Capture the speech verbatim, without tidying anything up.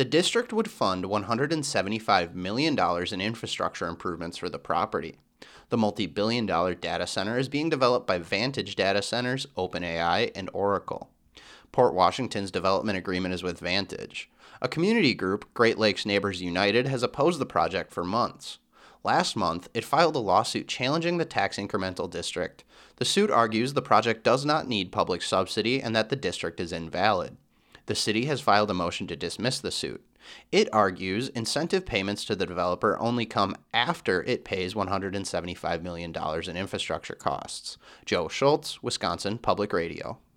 The district would fund one hundred seventy-five million dollars in infrastructure improvements for the property. The multi-billion dollar data center is being developed by Vantage Data Centers, OpenAI, and Oracle. Port Washington's development agreement is with Vantage. A community group, Great Lakes Neighbors United, has opposed the project for months. Last month, it filed a lawsuit challenging the tax incremental district. The suit argues the project does not need public subsidy and that the district is invalid. The city has filed a motion to dismiss the suit. It argues incentive payments to the developer only come after it pays one hundred seventy-five million dollars in infrastructure costs. Joe Schultz, Wisconsin Public Radio.